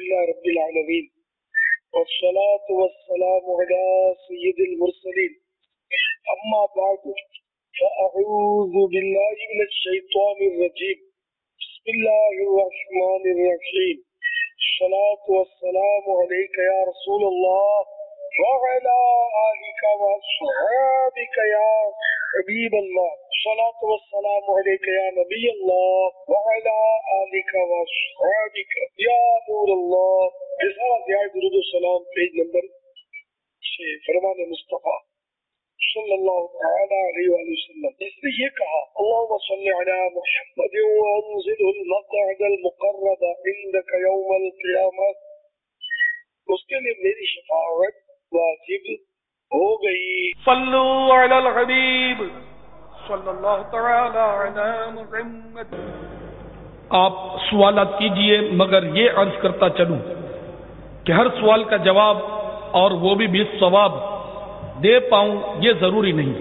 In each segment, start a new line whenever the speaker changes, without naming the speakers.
لله رب العالمين والصلاة والسلام على سيد المرسلين أما بعد فأعوذ بالله من الشيطان الرجيم بسم الله الرحمن الرحيم الصلاة والسلام عليك يا رسول الله وعلى آلك وأصحابك يا حبيب الله الصلاة والسلام عليك يا نبي الله وعلى آلك وأصحابك يا نور الله. درود و سلام پیج نمبر 6 فرمان مصطفیٰ صلی اللہ تعالی علیہ وآلہ وسلم. اس نے یہ کہا اللہم صلی علی محمد وانزله المقعد المقرب عندك یوم القیامہ. اس کے لیے میری شفاعت واجب ہو گئی.
صلو علی الحبیب صلی اللہ تعالی علی محمد. آپ سوالات کیجئے مگر یہ عرض کرتا چلوں کہ ہر سوال کا جواب اور وہ بھی بالصواب دے پاؤں یہ ضروری نہیں.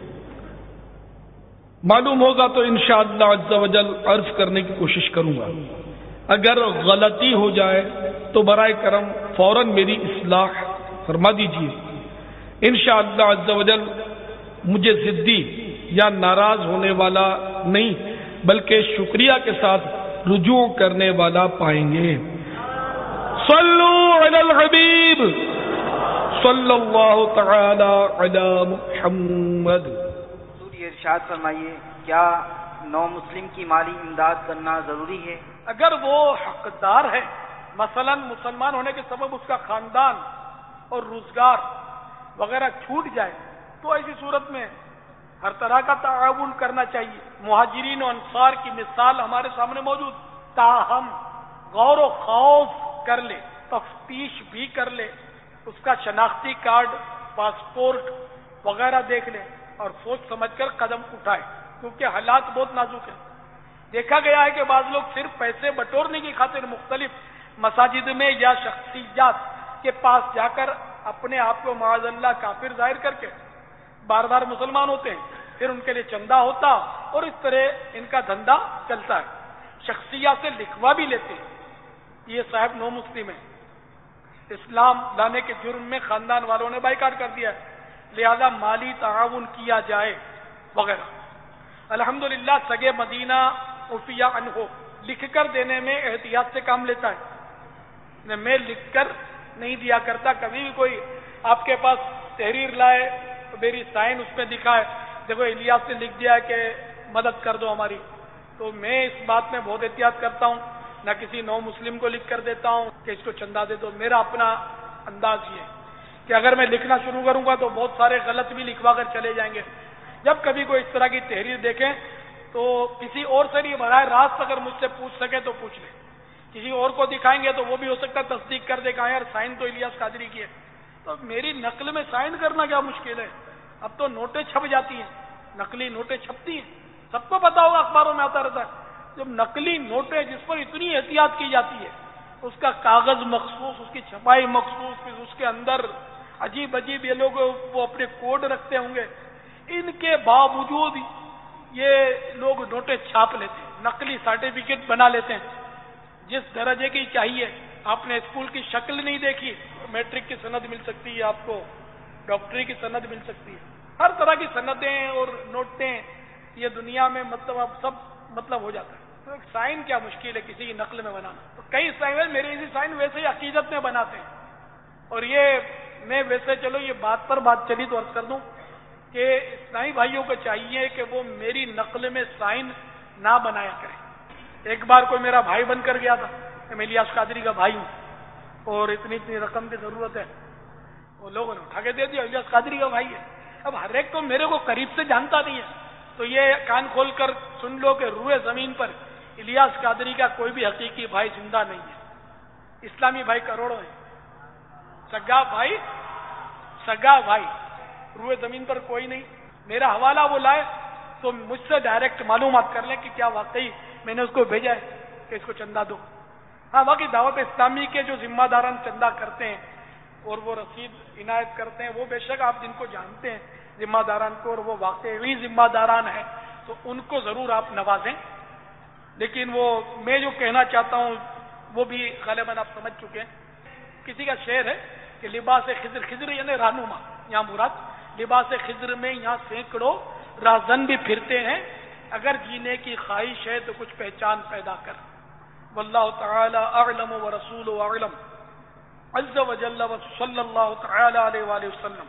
معلوم ہوگا تو انشاءاللہ عز و جل عرض کرنے کی کوشش کروں گا. اگر غلطی ہو جائے تو برائے کرم فوراً میری اصلاح فرما دیجیے. انشاءاللہ عز و جل مجھے ضدی یا ناراض ہونے والا نہیں بلکہ شکریہ کے ساتھ رجوع کرنے والا پائیں گے. صلو علی الحبیب صلی اللہ تعالی علی محمد.
حضور یہ ارشاد فرمائیے کیا نو مسلم کی مالی امداد کرنا ضروری ہے؟
اگر وہ حقدار ہے مثلا مسلمان ہونے کے سبب اس کا خاندان اور روزگار وغیرہ چھوٹ جائے تو ایسی صورت میں ہر طرح کا تعاون کرنا چاہیے. مہاجرین و انصار کی مثال ہمارے سامنے موجود. تاہم غور و خوض کر لے, تفتیش بھی کر لے, اس کا شناختی کارڈ پاسپورٹ وغیرہ دیکھ لے اور سوچ سمجھ کر قدم اٹھائے کیونکہ حالات بہت نازک ہیں. دیکھا گیا ہے کہ بعض لوگ صرف پیسے بٹورنے کی خاطر مختلف مساجد میں یا شخصیات کے پاس جا کر اپنے آپ کو معاذ اللہ کافر ظاہر کر کے بار بار مسلمان ہوتے ہیں, پھر ان کے لیے چندہ ہوتا اور اس طرح ان کا دھندا چلتا ہے. شخصیات سے لکھوا بھی لیتے ہیں یہ صاحب نو مسلم ہے, اسلام لانے کے جرم میں خاندان والوں نے بائیکاٹ کر دیا ہے, لہذا مالی تعاون کیا جائے وغیرہ. الحمدللہ سگے مدینہ عفیہ عنہ لکھ کر دینے میں احتیاط سے کام لیتا ہے. میں لکھ کر نہیں دیا کرتا. کبھی بھی کوئی آپ کے پاس تحریر لائے تو میری سائن اس میں دکھائے دیکھو الیاس نے لکھ دیا کہ مدد کر دو ہماری, تو میں اس بات میں بہت احتیاط کرتا ہوں. نہ کسی نو مسلم کو لکھ کر دیتا ہوں کہ اس کو چندہ دے دو. میرا اپنا انداز یہ ہے کہ اگر میں لکھنا شروع کروں گا تو بہت سارے غلط بھی لکھوا کر چلے جائیں گے. جب کبھی کوئی اس طرح کی تحریر دیکھیں تو کسی اور سے نہیں براہ راست اگر مجھ سے پوچھ سکے تو پوچھ لیں. کسی اور کو دکھائیں گے تو وہ بھی ہو سکتا ہے تصدیق کر دے کہ یار سائن تو الیاس قادری کی ہے. تو میری نقل میں سائن کرنا کیا مشکل ہے؟ اب تو نوٹیں چھپ جاتی ہیں, نقلی نوٹیں چھپتی ہیں, سب کو پتا ہوگا اخباروں میں آتا رہتا ہے. جب نقلی نوٹیں جس پر اتنی احتیاط کی جاتی ہے, اس کا کاغذ مخصوص, اس کی چھپائی مخصوص, پھر اس کے اندر عجیب عجیب یہ لوگ وہ اپنے کوڈ رکھتے ہوں گے, ان کے باوجود یہ لوگ نوٹیں چھاپ لیتے ہیں, نقلی سرٹیفکیٹ بنا لیتے ہیں جس درجے کی چاہیے. آپ نے اسکول کی شکل نہیں دیکھی, میٹرک کی سند مل سکتی ہے آپ کو, ڈاکٹری کی سند مل سکتی ہے, ہر طرح کی سندیں اور نوٹیں یہ دنیا میں مطلب اب سب مطلب ہو جاتا ہے. تو ایک سائن کیا مشکل ہے کسی کی نقل میں بنانا؟ تو کئی سائن میرے اسی سائن ویسے ہی عقیدت میں بناتے ہیں. اور یہ میں ویسے چلو یہ بات پر بات چلی تو عرض کر دوں کہ اسلامی بھائیوں کو چاہیے کہ وہ میری نقل میں سائن نہ بنایا کریں. ایک بار کوئی میرا بھائی بن کر گیا تھا کہ میں الیاس قادری کا بھائی ہوں اور اتنی اتنی رقم کی ضرورت ہے, وہ لوگوں نے اٹھا کے دے دیا الیاس قادری کا بھائی ہے. اب ہر ایک تو میرے کو قریب سے جانتا نہیں ہے, تو یہ کان کھول کر سن لو کہ روئے زمین پر الیاس قادری کا کوئی بھی حقیقی بھائی زندہ نہیں ہے. اسلامی بھائی کروڑوں ہیں, سگا بھائی روئے زمین پر کوئی نہیں. میرا حوالہ وہ لائے تو مجھ سے ڈائریکٹ معلومات کر لیں کہ کیا واقعی میں نے اس کو بھیجا ہے کہ اس کو چندہ دو. ہاں باقی دعوت اسلامی کے جو ذمہ داران چندہ کرتے ہیں اور وہ رسید عنایت کرتے ہیں, وہ بے شک آپ جن کو جانتے ہیں ذمہ داران کو اور وہ واقعی ذمہ داران ہیں تو ان کو ضرور آپ نوازیں. لیکن وہ میں جو کہنا چاہتا ہوں وہ بھی غالباً آپ سمجھ چکے ہیں. کسی کا شعر ہے کہ لباس خضر، خضر یعنی رہنما، یہاں مراد لباس خضر میں یہاں سینکڑوں راہزن بھی پھرتے ہیں، اگر جینے کی خواہش ہے تو کچھ پہچان پیدا کر. واللہ تعالی اعلم ورسولہ اعلم عز وجل وصلی اللہ تعالی علیہ وآلہ وسلم.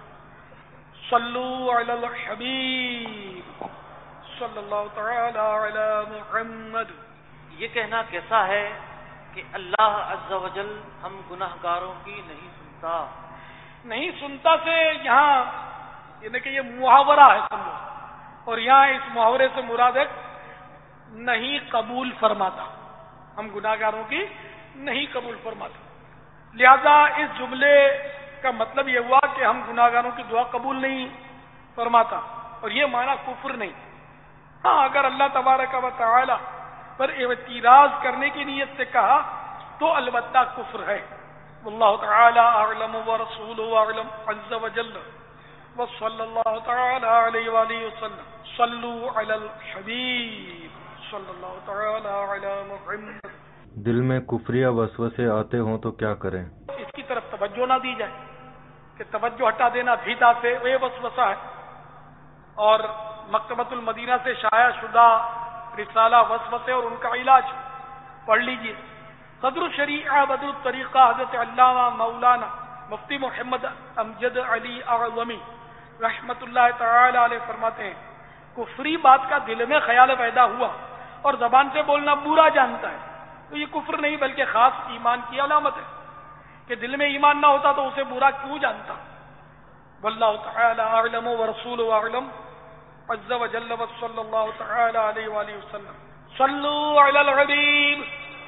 صلو علی الحبیب صلی اللہ تعالی علی محمد.
یہ کہنا کیسا ہے کہ اللہ عز و جل ہم گناہگاروں کی نہیں سنتا؟
نہیں سنتا سے یہاں یعنی کہ یہ محاورہ ہے سمجھو، اور یہاں اس محاورے سے مراد ہے نہیں قبول فرماتا، ہم گناہگاروں کی نہیں قبول فرماتا. لہذا اس جملے کا مطلب یہ ہوا کہ ہم گناہگاروں کی دعا قبول نہیں فرماتا، اور یہ معنی کفر نہیں. ہاں اگر اللہ تبارک و تعالی پر اعتراض کرنے کی نیت سے کہا تو البتہ کفر ہے. واللہ تعالی اعلم ورسولہ اعلم عز وجل وصلی اللہ تعالی علیہ وآلہ وسلم. صلو علی الحبیب صلی اللہ تعالی علی محمد.
دل میں کفریہ وسوسے آتے ہوں تو کیا کریں؟
اس کی طرف توجہ نہ دی جائے کہ توجہ ہٹا دینا بھیدا سے وہ وسوسہ ہے. اور مکتبۃ المدینہ سے شائع شدہ رسالہ وسوسے اور ان کا علاج پڑھ لیجیے. صدر الشریعہ بدر الطریقہ حضرت علامہ مولانا مفتی محمد امجد علی اعظمی رحمت اللہ تعالی علیہ فرماتے ہیں کفری بات کا دل میں خیال پیدا ہوا اور زبان سے بولنا برا جانتا ہے تو یہ کفر نہیں بلکہ خاص ایمان کی علامت ہے کہ دل میں ایمان نہ ہوتا تو اسے برا کیوں جانتا. واللہ تعالی اعلم ورسولہ اعلم عز وجل وصلی اللہ تعالی علیہ وآلہ وسلم. صلو علی الحبیب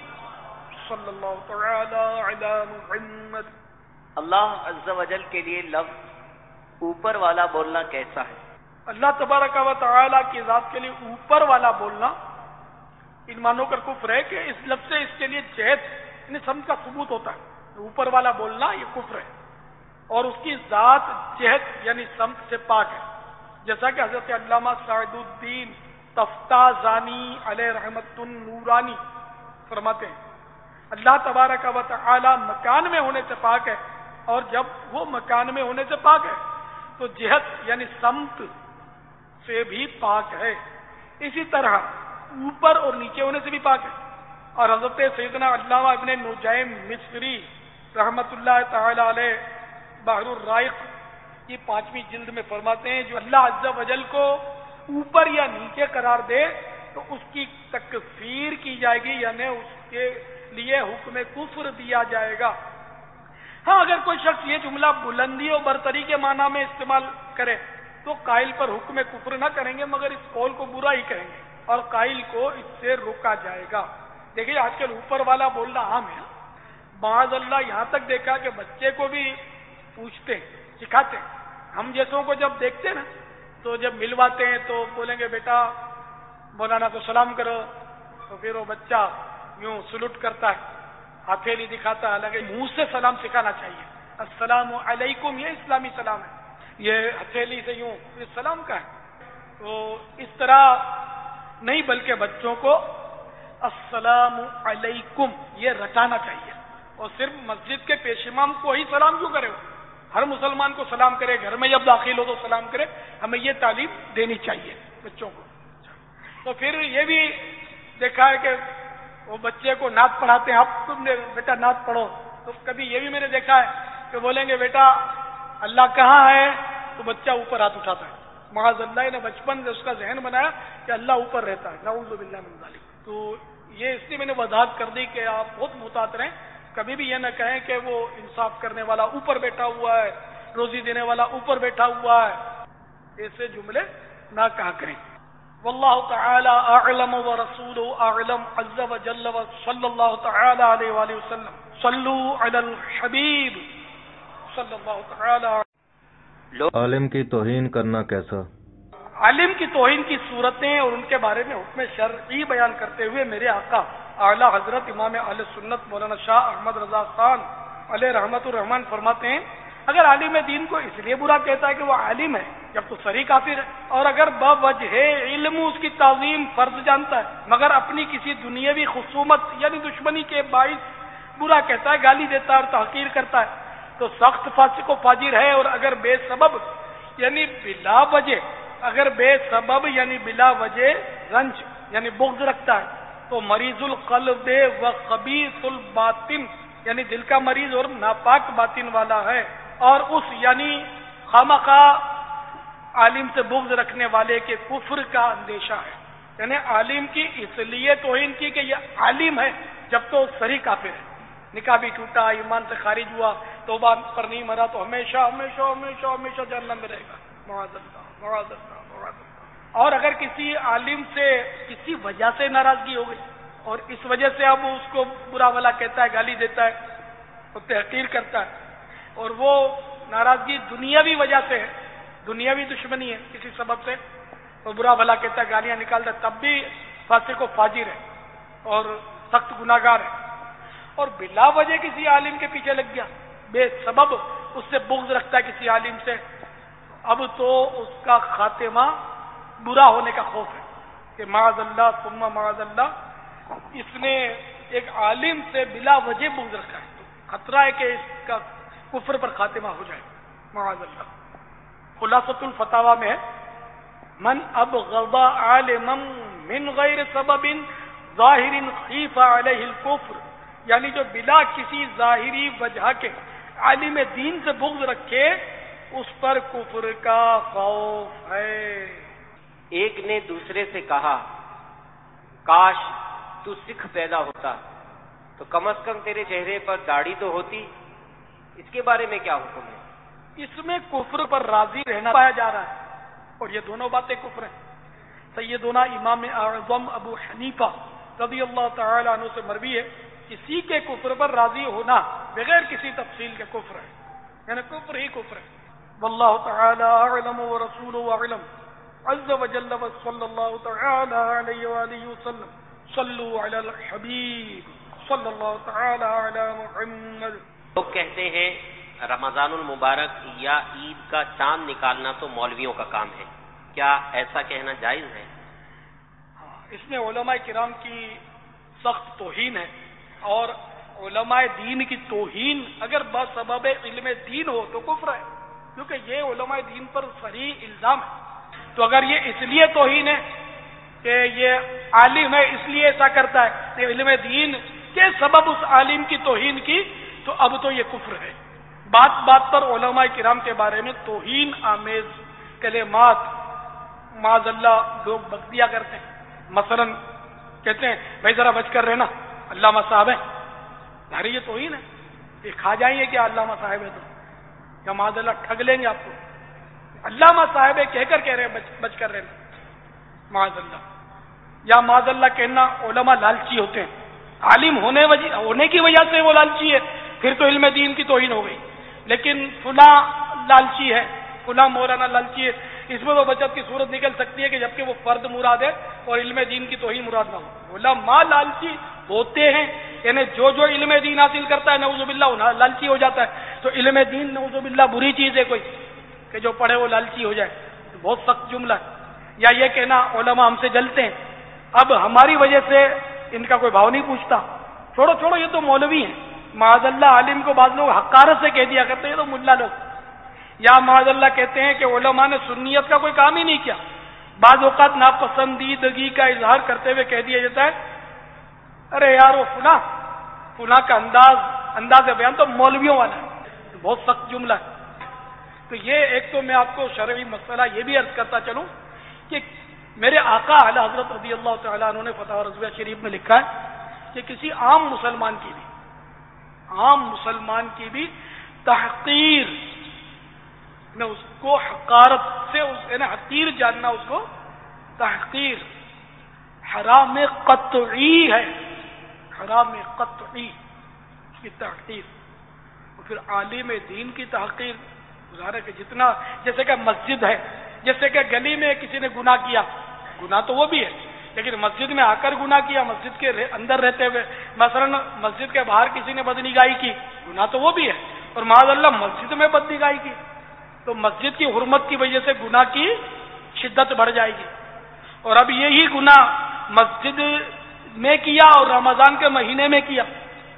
صلی اللہ تعالی علی محمد.
اللہ عز و جل کے لیے لفظ اوپر والا بولنا کیسا ہے؟
اللہ تبارک و تعالی کی ذات کے لیے اوپر والا بولنا ان معنوں کا کفر ہے کہ اس لفظ سے اس کے لیے جہت یعنی سمت کا ثبوت ہوتا ہے. اوپر والا بولنا یہ کفر ہے اور اس کی ذات جہت یعنی سمت سے پاک ہے، جیسا کہ حضرت علامہ سعد الدین تفتازانی علیہ رحمت النورانی فرماتے ہیں اللہ تبارک و تعالی مکان میں ہونے سے پاک ہے، اور جب وہ مکان میں ہونے سے پاک ہے تو جہت یعنی سمت سے بھی پاک ہے. اسی طرح اوپر اور نیچے ہونے سے بھی پاک ہے. اور حضرت سیدنا علامہ ابن نجیم مصری رحمت اللہ تعالی علیہ بحر الرائق کی 5ویں جلد میں فرماتے ہیں جو اللہ عز و جل کو اوپر یا نیچے قرار دے تو اس کی تکفیر کی جائے گی، یعنی اس کے لیے حکم کفر دیا جائے گا. ہاں اگر کوئی شخص یہ جملہ بلندی اور برتری کے معنی میں استعمال کرے تو قائل پر حکم کفر نہ کریں گے مگر اس قول کو برا ہی کہیں گے اور قائل کو اس سے روکا جائے گا. دیکھیے آج کل اوپر والا بولنا عام ہے. معاذ اللہ یہاں تک دیکھا کہ بچے کو بھی پوچھتے ہیں سکھاتے ہیں. ہم جیسوں کو جب دیکھتے ہیں نا تو جب ملواتے ہیں تو بولیں گے بیٹا مولانا کو سلام کرو، تو پھر وہ بچہ یوں سلوٹ کرتا ہے، ہتھیلی دکھاتا ہے. حالانکہ منہ سے سلام سکھانا چاہیے. السلام علیکم یہ اسلامی سلام ہے، یہ ہتھیلی سے یوں سلام کا ہے. تو اس طرح نہیں بلکہ بچوں کو السلام علیکم یہ رٹانا چاہیے. اور صرف مسجد کے پیش امام کو ہی سلام کیوں کرے؟ ہر مسلمان کو سلام کرے، گھر میں جب داخل ہو تو سلام کرے. ہمیں یہ تعلیم دینی چاہیے بچوں کو. تو پھر یہ بھی دیکھا ہے کہ وہ بچے کو نعت پڑھاتے ہیں، اب تم نے بیٹا نعت پڑھو. تو کبھی یہ بھی میں نے دیکھا ہے کہ بولیں گے بیٹا اللہ کہاں ہے تو بچہ اوپر ہاتھ اٹھاتا ہے. معاذ اللہ نے بچپن سے اس کا ذہن بنایا کہ اللہ اوپر رہتا ہے. نعوذ باللہ من ذالک. تو یہ اس لیے میں نے وضاحت کر دی کہ آپ بہت محتاط رہیں. کبھی بھی یہ نہ کہیں کہ وہ انصاف کرنے والا اوپر بیٹھا ہوا ہے، روزی دینے والا اوپر بیٹھا ہوا ہے. ایسے جملے نہ کہا کریں. واللہ تعالی اعلم ورسولہ اعلم عز وجل صلی اللہ تعالی علیہ وآلہ وسلم. صلو علی الحبیب صلی اللہ تعالی.
عالم کی توہین کرنا کیسا؟
عالم کی توہین کی صورتیں اور ان کے بارے میں حکم شرعی بیان کرتے ہوئے میرے آقا اعلیٰ حضرت امام اہل سنت مولانا شاہ احمد رضا خان علیہ رحمت الرحمان فرماتے ہیں اگر عالم دین کو اس لیے برا کہتا ہے کہ وہ عالم ہے جب تو صریح کافر ہے، اور اگر بوجہ علم اس کی تعظیم فرض جانتا ہے مگر اپنی کسی دنیاوی خصومت یعنی دشمنی کے باعث برا کہتا ہے، گالی دیتا ہے اور تحقیر کرتا ہے، تو سخت فاسق و فاجر ہے۔ اور اگر بے سبب یعنی بلا وجہ، اگر بے سبب یعنی بلا وجہ رنج یعنی بغض رکھتا ہے تو مریض القلب و خبیث الباطن یعنی دل کا مریض اور ناپاک باطن والا ہے، اور اس یعنی خامخواہ عالم سے بغض رکھنے والے کے کفر کا اندیشہ ہے۔ یعنی عالم کی اس لیے توہین کی کہ یہ عالم ہے جب تو صریح کافر ہے، نکاح بھی ٹوٹا، ایمان سے خارج ہوا، توبہ پر نہیں مرا تو ہمیشہ ہمیشہ ہمیشہ ہمیشہ جہنم میں رہے گا، معاذ اللہ معاذ اللہ معاذ اللہ۔ اور اگر کسی عالم سے کسی وجہ سے ناراضگی ہو گئی اور اس وجہ سے اب اس کو برا بھلا کہتا ہے، گالی دیتا ہے اور تحقیر کرتا ہے، اور وہ ناراضگی دنیاوی وجہ سے ہے، دنیاوی دشمنی ہے کسی سبب سے، اور برا بھلا کہتا ہے، گالیاں نکالتا ہے، تب بھی فاسق و فاجر ہے اور سخت گناہگار ہے۔ اور بلا وجہ کسی عالم کے پیچھے لگ گیا، بے سبب اس سے بغض رکھتا ہے کسی عالم سے، اب تو اس کا خاتمہ برا ہونے کا خوف ہے کہ معاذ اللہ ثم معاذ اللہ، اس نے ایک عالم سے بلا وجہ بغض رکھا ہے، تو خطرہ ہے کہ اس کا کفر پر خاتمہ ہو جائے، معاذ اللہ۔ خلاصۃ الفتاوی میں ہے من ابغض عالما من غیر سبب ظاہر خیف علیہ الکفر، یعنی جو بلا کسی ظاہری وجہ کے عالم دین سے بغض رکھے اس پر کفر کا خوف ہے۔
ایک نے دوسرے سے کہا کاش تو سکھ پیدا ہوتا تو کم از کم تیرے چہرے پر داڑھی تو ہوتی، اس کے بارے میں کیا حکم ہے؟
اس میں کفر پر راضی رہنا پایا جا رہا ہے، اور یہ دونوں باتیں کفر ہیں۔ سیدنا امام اعظم ابو حنیفہ رضی اللہ تعالی عنہ سے مروی ہے، کسی کے کفر پر راضی ہونا بغیر کسی تفصیل کے کفر ہے، یعنی کفر ہی کفر ہے۔ واللہ تعالی اعلم ورسولہ اعلم عز وجل وصلی اللہ تعالی علیہ وآلہ وسلم صلوا علی الحبیب صلی اللہ تعالی علی محمد۔
لوگ کہتے ہیں رمضان المبارک یا عید کا چاند نکالنا تو مولویوں کا کام ہے، کیا ایسا کہنا جائز ہے؟
اس میں علماء کرام کی سخت توہین ہے، اور علماء دین کی توہین اگر بسبب علم دین ہو تو کفر ہے، کیونکہ یہ علماء دین پر صریح الزام ہے۔ تو اگر یہ اس لیے توہین ہے کہ یہ عالم ہے اس لیے ایسا کرتا ہے، کہ علم دین کے سبب اس عالم کی توہین کی، تو اب تو یہ کفر ہے۔ بات بات پر علماء کرام کے بارے میں توہین آمیز کلمات معاذ اللہ لوگ بک دیا کرتے ہیں، مثلا کہتے ہیں بھائی ذرا بچ کر رہنا، علامہ صاحب ہیں، ظاہر یہ توہین ہے، یہ کھا جائیں گے کہ علامہ صاحب ہے تو، یا معاذ اللہ ٹھگ لیں گے آپ کو، علامہ صاحب ہے کہہ کر کہہ رہے ہیں بچ کر رہنا، معاذ اللہ۔ یا معاذ اللہ کہنا علماء لالچی ہوتے ہیں، عالم ہونے کی وجہ سے وہ لالچی ہے، پھر تو علم دین کی توہین ہو گئی، لیکن فلاں لالچی ہے، فلاں مولانا لالچی ہے، اس میں تو بچت کی صورت نکل سکتی ہے کہ جبکہ وہ فرد مراد ہے اور علم دین کی توہین مراد نہ ہو۔ علماء لالچی ہوتے ہیں، یعنی جو علم دین حاصل کرتا ہے نعوذ باللہ لالچی ہو جاتا ہے، تو علم دین نعوذ باللہ بری چیز ہے کوئی کہ جو پڑھے وہ لالچی ہو جائے، تو بہت سخت جملہ ہے۔ یا یہ کہنا علماء ہم سے جلتے ہیں، اب ہماری وجہ سے ان کا کوئی بھاؤ نہیں پوچھتا، چھوڑو یہ تو مولوی ہیں، معاذ اللہ عالم کو بعض لوگ حقارت سے کہہ دیا کرتے ہیں تو ملا لوگ، یا معاذ اللہ کہتے ہیں کہ علماء نے سنیت کا کوئی کام ہی نہیں کیا، بعض اوقات ناپسندیدگی کا اظہار کرتے ہوئے کہہ دیا جاتا ہے ارے یار وہ فلاں کا انداز بیان تو مولویوں والا ہے، تو بہت سخت جملہ ہے۔ تو یہ ایک تو میں آپ کو شرعی مسئلہ یہ بھی عرض کرتا چلوں کہ میرے آقا اعلی حضرت رضی اللہ تعالیٰ عنہ نے فتح رضویہ شریف میں لکھا ہے کہ کسی عام مسلمان کی بھی تحقیر میں اس کو حقارت سے یعنی حقیر جاننا، اس کو تحقیر حرام قطعی ہے، حرام قطعی کی تحقیر۔ اور پھر عالم دین کی تحقیر گزارا کہ جتنا، جیسے کہ مسجد ہے، جیسے کہ گلی میں کسی نے گناہ کیا، گناہ تو وہ بھی ہے، لیکن مسجد میں آ کر گناہ کیا، مسجد کے اندر رہتے ہوئے، مثلا مسجد کے باہر کسی نے بدنگاہی کی، گناہ تو وہ بھی ہے، اور معاذ اللہ مسجد میں بدنگاہی کی، تو مسجد کی حرمت کی وجہ سے گناہ کی شدت بڑھ جائے گی۔ اور اب یہی گناہ مسجد میں کیا اور رمضان کے مہینے میں کیا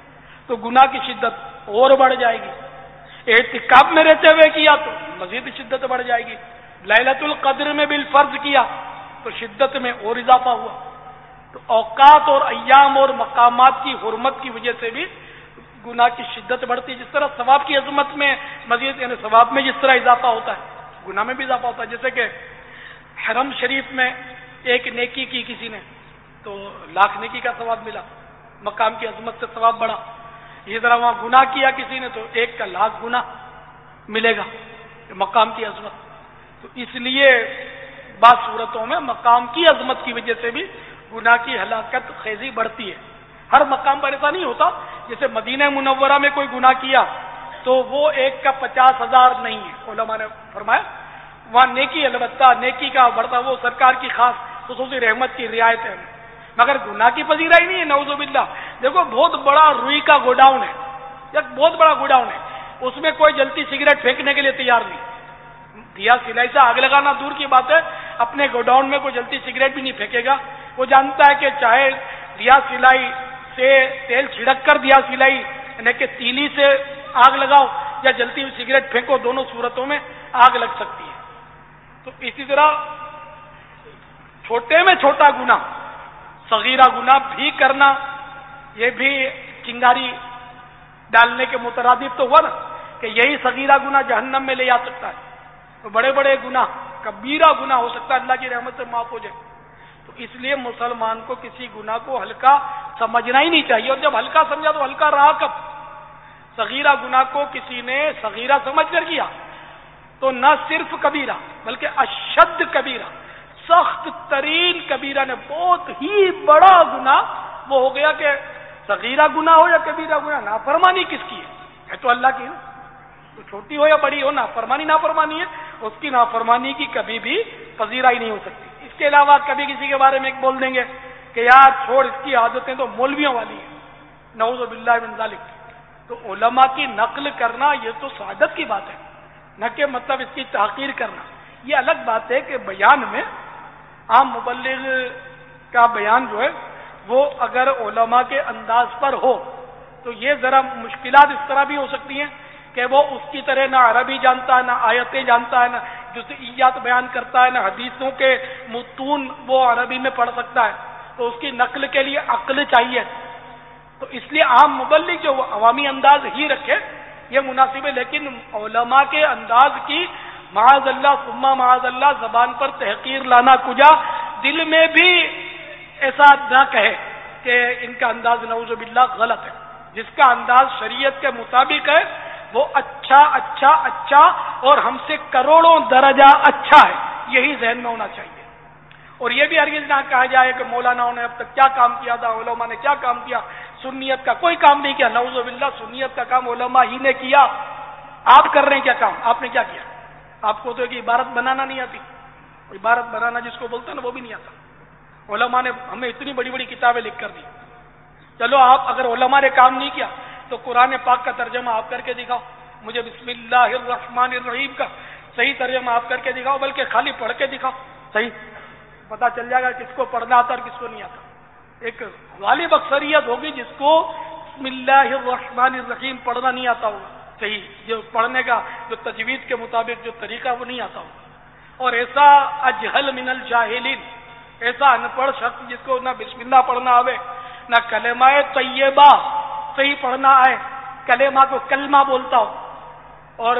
تو گناہ کی شدت اور بڑھ جائے گی، اعتکاف میں رہتے ہوئے کیا تو مزید شدت بڑھ جائے گی، لیلۃ القدر میں بالفرض کیا تو شدت میں اور اضافہ ہوا۔ تو اوقات اور ایام اور مقامات کی حرمت کی وجہ سے بھی گناہ کی شدت بڑھتی ہے، جس طرح ثواب کی عظمت میں مزید یعنی ثواب میں جس طرح اضافہ ہوتا ہے گناہ میں بھی اضافہ ہوتا ہے۔ جیسے کہ حرم شریف میں ایک نیکی کی کسی نے تو 1,00,000 نیکی کا ثواب ملا، مقام کی عظمت سے ثواب بڑھا۔ اسی طرح وہاں گناہ کیا کسی نے تو 1 کا 1,00,000 گناہ ملے گا مقام کی عظمت۔ تو اس لیے بعض صورتوں میں مقام کی عظمت کی وجہ سے بھی گناہ کی ہلاکت خیزی بڑھتی ہے۔ ہر مقام پر ایسا نہیں ہوتا، جیسے مدینہ منورہ میں کوئی گناہ کیا تو وہ 1 کا 50,000 نہیں ہے، علماء نے فرمایا وہاں نیکی البتہ نیکی کا بڑھتا، وہ سرکار کی خاص خصوصی رحمت کی رعایت ہے، مگر گناہ کی پذیرائی نہیں ہے، نعوذ باللہ۔ دیکھو بہت بڑا روئی کا گوڈاؤن ہے، ایک بہت بڑا گوڈاؤن ہے، اس میں کوئی جلتی سگریٹ پھینکنے کے لیے تیار نہیں، دیا سلائی سے آگ لگانا دور کی بات ہے، اپنے گوڈاؤن میں کوئی جلتی سگریٹ بھی نہیں پھینکے گا۔ وہ جانتا ہے کہ چاہے دیا سلائی سے تیل چھڑک کر دیا سلائی یعنی کہ تیلی سے آگ لگاؤ یا جلتی ہوئی سگریٹ پھینکو، دونوں صورتوں میں آگ لگ سکتی ہے۔ تو اسی طرح چھوٹے میں چھوٹا گناہ، صغیرہ گناہ بھی کرنا، یہ بھی چنگاری ڈالنے کے مترادف تو ہوا نا کہ یہی صغیرہ گناہ جہنم میں لے جا سکتا ہے، تو بڑے بڑے گناہ کبیرہ گناہ ہو سکتا ہے اللہ کی رحمت سے معاف ہو جائے۔ تو اس لیے مسلمان کو کسی گناہ کو ہلکا سمجھنا ہی نہیں چاہیے، اور جب ہلکا سمجھا تو ہلکا رہا کب؟ صغیرہ گناہ کو کسی نے صغیرہ سمجھ کر کیا تو نہ صرف کبیرہ بلکہ اشد کبیرہ، سخت ترین کبیرہ نے، بہت ہی بڑا گناہ وہ ہو گیا کہ صغیرہ گناہ ہو یا کبیرہ گناہ، نافرمانی کس کی ہے تو اللہ کی ہے، تو چھوٹی ہو یا بڑی ہو نافرمانی نافرمانی ہے، اس کی نافرمانی کی کبھی بھی پذیرائی نہیں ہو سکتی۔ اس کے علاوہ کبھی کسی کے بارے میں بول دیں گے کہ یار چھوڑ، اس کی عادتیں تو مولویوں والی ہیں، نعوذ باللہ من ذالک۔ تو علماء کی نقل کرنا یہ تو سعادت کی بات ہے، نہ کہ مطلب اس کی تحقیر کرنا۔ یہ الگ بات ہے کہ بیان میں عام مبلغ کا بیان جو ہے وہ اگر علماء کے انداز پر ہو تو یہ ذرا مشکلات اس طرح بھی ہو سکتی ہیں کہ وہ اس کی طرح نہ عربی جانتا ہے، نہ آیتیں جانتا ہے، نہ جزئیات بیان کرتا ہے، نہ حدیثوں کے متون وہ عربی میں پڑھ سکتا ہے، تو اس کی نقل کے لیے عقل چاہیے۔ تو اس لیے عام مبلغ جو وہ عوامی انداز ہی رکھے یہ مناسب ہے، لیکن علماء کے انداز کی معاذ اللہ ثم معاذ اللہ زبان پر تحقیر لانا کجا، دل میں بھی ایسا نہ کہے کہ ان کا انداز نعوذ باللہ غلط ہے۔ جس کا انداز شریعت کے مطابق ہے وہ اچھا اچھا اچھا اور ہم سے کروڑوں درجہ اچھا ہے، یہی ذہن میں ہونا چاہیے۔ اور یہ بھی ہرگز نہ کہا جائے کہ مولانا نے اب تک کیا کام کیا تھا، علماء نے کیا کام کیا، سنیت کا کوئی کام نہیں کیا، نعوذ باللہ سنیت کا کام علماء ہی نے کیا۔ آپ کر رہے ہیں کیا کام؟ آپ نے کیا کیا؟ آپ کو تو ایک عبارت بنانا نہیں آتی، عبارت بنانا جس کو بولتے ہیں نا وہ بھی نہیں آتا۔ علماء نے ہمیں اتنی بڑی بڑی کتابیں لکھ کر دی، چلو آپ اگر علماء نے کام نہیں کیا تو قرآن پاک کا ترجمہ آپ کر کے دکھاؤ، مجھے بسم اللہ الرحمن الرحیم کا صحیح ترجمہ آپ کر کے دکھاؤ، بلکہ خالی پڑھ کے دکھاؤ، صحیح پتہ چل جائے گا کس کو پڑھنا آتا اور کس کو نہیں آتا۔ ایک غالب اکثریت ہوگی جس کو بسم اللہ الرحمن الرحیم پڑھنا نہیں آتا ہوگا، صحیح جو پڑھنے کا جو تجوید کے مطابق جو طریقہ وہ نہیں آتا ہوگا۔ اور ایسا اجہل من الجاہلین، ایسا ان پڑھ شخص جس کو نہ بسم اللہ پڑھنا آوے، نہ کلمہ طیبہ صحیح پڑھنا آئے، کلمہ کو کلمہ بولتا ہو، اور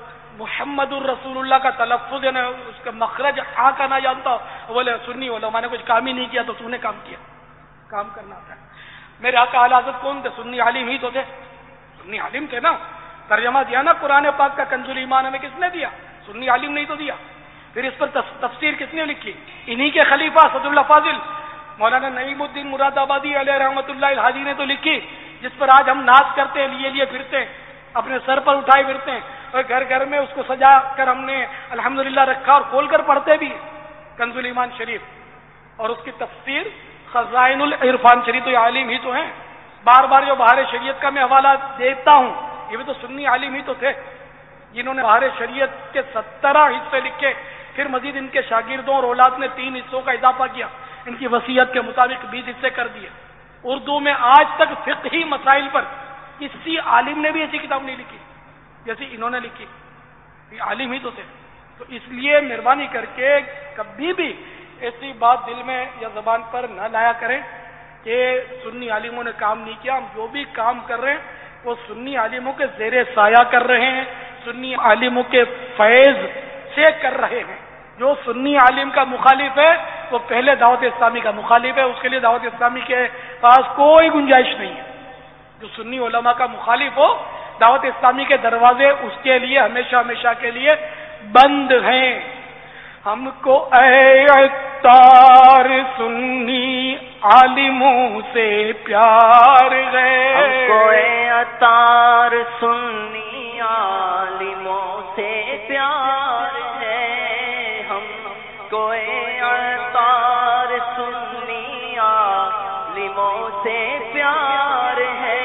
محمد الرسول اللہ کا تلفظ یعنی اس کا مخرج آ کا نہ جانتا ہو، بولے سنی علماء نے کچھ کام ہی نہیں کیا تو تو نے کام کیا، کام کرنا آتا ہے۔ میرے آقا اعلی حضرت کون تھے؟ سنی عالم ہی تو تھے، سنی عالم تھے نا، ترجمہ دیا نا قرآن پاک کا کنز الایمان ہمیں کس نے دیا؟ سنی عالم نہیں تو دیا۔ پھر اس پر تفسیر کس نے لکھی؟ انہی کے خلیفہ صدر اللہ فاضل مولانا نعیم الدین مراد آبادی علیہ رحمۃ اللہ الحاجی نے تو لکھی، جس پر آج ہم ناز کرتے ہیں، لیے لیے پھرتے ہیں، اپنے سر پر اٹھائے پھرتے ہیں، اور گھر گھر میں اس کو سجا کر ہم نے الحمدللہ رکھا اور کھول کر پڑھتے بھی کنز الایمان شریف، اور اس کی تفسیر خزائن العرفان شریف، تو یہ عالم ہی تو ہیں۔ بار بار جو بہار شریعت کا میں حوالہ دیتا ہوں یہ بھی تو سنی عالم ہی تو تھے، جنہوں نے بہار شریعت کے 17 حصے لکھے، پھر مزید ان کے شاگردوں اور اولاد نے 3 حصوں کا اضافہ کیا، ان کی وصیت کے مطابق 20 حصے کر دیے۔ اردو میں آج تک فقہی مسائل پر کسی عالم نے بھی ایسی کتاب نہیں لکھی جیسی انہوں نے لکھی. یہ عالم ہی تو تھے. تو اس لیے مہربانی کر کے کبھی بھی ایسی بات دل میں یا زبان پر نہ لایا کریں کہ سنی عالموں نے کام نہیں کیا. ہم جو بھی کام کر رہے ہیں وہ سنی عالموں کے زیر سایہ کر رہے ہیں, سنی عالموں کے فیض سے کر رہے ہیں. جو سنی عالم کا مخالف ہے وہ پہلے دعوت اسلامی کا مخالف ہے, اس کے لیے دعوت اسلامی کے پاس کوئی گنجائش نہیں ہے. جو سنی علماء کا مخالف ہو, دعوت اسلامی کے دروازے اس کے لیے ہمیشہ ہمیشہ کے لیے بند ہیں. ہم کو اے عطار سنی عالموں سے پیار ہے,
ہم کو اے عطار سنی عالموں سے پیار ہے, ہم کو اے عطار سنی عالموں سے پیار ہے.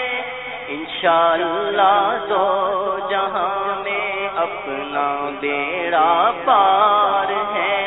انشاءاللہ تو جہاں میں اپنا بیڑا پار ہے,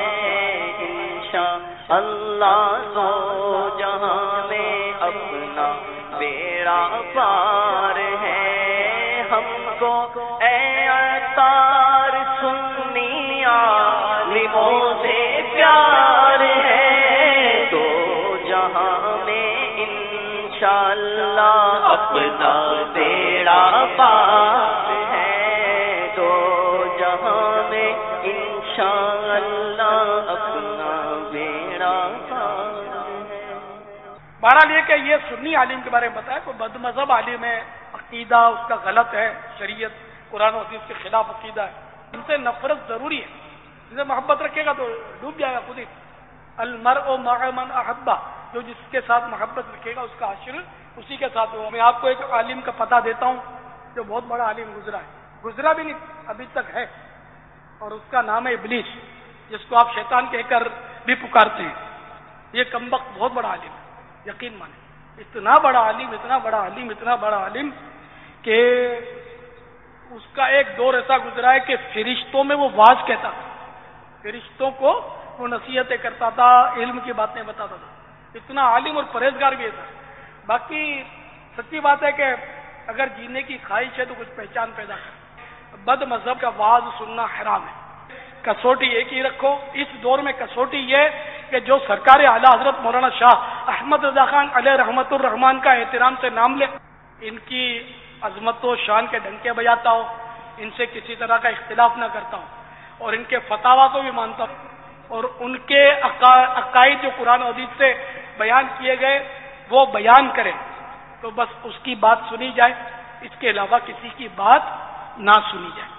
انشاءاللہ تو جہاں میں اپنا بیڑا پار ہے. ہم کو اے عطار سنی عالموں سے پیار ہے, تو جہاں میں انشاءاللہ اپنا بیڑا پار ہے, تو جہاں میں انشاءاللہ اپنا بیڑا پار ہے.
بہرحال یہ کہ یہ سنی عالم کے بارے میں بتایا, کوئی بد مذہب عالم ہے, عقیدہ اس کا غلط ہے, شریعت قرآن و حدیث کے خلاف عقیدہ ہے, ان سے نفرت ضروری ہے. ان سے محبت رکھے گا تو ڈوب جائے گا خود ہی. المرء مع من احبہ, جو جس کے ساتھ محبت رکھے گا اس کا حشر اسی کے ساتھ ہوگا. میں آپ کو ایک عالم کا پتہ دیتا ہوں جو بہت بڑا عالم گزرا ہے, گزرا بھی نہیں ابھی تک ہے, اور اس کا نام ہے ابلیس, جس کو آپ شیطان کہہ کر بھی پکارتے ہیں. یہ کمبخت بہت بڑا عالم ہے, یقین مانیں. اتنا بڑا عالم, اتنا بڑا عالم, اتنا بڑا عالم کہ اس کا ایک دور ایسا گزرا ہے کہ فرشتوں میں وہ واز کہتا تھا, فرشتوں کو وہ نصیحتیں کرتا تھا, علم کی باتیں بتاتا تھا. اتنا عالم اور پرہیزگار بھی تھا. باقی سچی بات ہے کہ اگر جینے کی خواہش ہے تو کچھ پہچان پیدا کر. بد مذہب کا واز سننا حرام ہے. کسوٹی ایک ہی رکھو. اس دور میں کسوٹی یہ کہ جو سرکار اعلیٰ حضرت مولانا شاہ احمد رضا خان علیہ رحمت الرحمان کا احترام سے نام لے, ان کی عظمت و شان کے ڈنکے بجاتا ہو, ان سے کسی طرح کا اختلاف نہ کرتا ہوں, اور ان کے فتاوا کو بھی مانتا ہوں, اور ان کے عقائد جو قرآن و حدیث سے بیان کیے گئے وہ بیان کرے, تو بس اس کی بات سنی جائے, اس کے علاوہ کسی کی بات نہ سنی جائے.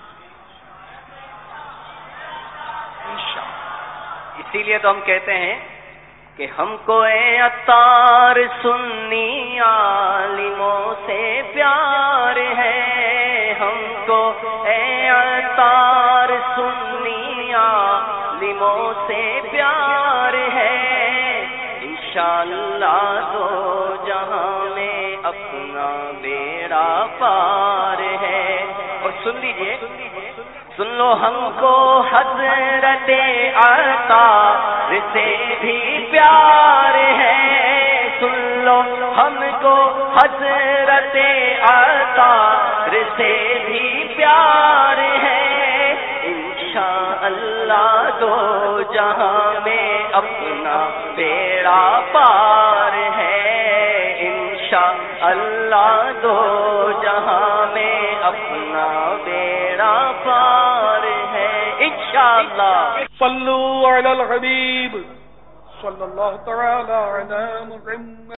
اسی لیے تو ہم کہتے ہیں کہ ہم کو اے عطار سنی عالموں سے پیار ہے, ہم کو اے عطار سنی عالموں سے پیار ہے. انشاءاللہ تو جہاں میں اپنا بیڑا پار ہے. اور سن لیجئے, سن لو ہم کو حضرت عطار سے بھی پیار ہے, سن لو ہم کو حضرت عطار سے بھی پیار ہے. انشاءاللہ تو جہاں میں اپنا بیڑا پار ہے, انشاءاللہ تو جہاں میں اپنا بیڑا پار ہے. انشاءاللہ
صلو علی الحبیب صلی اللہ تعالی علی محمد.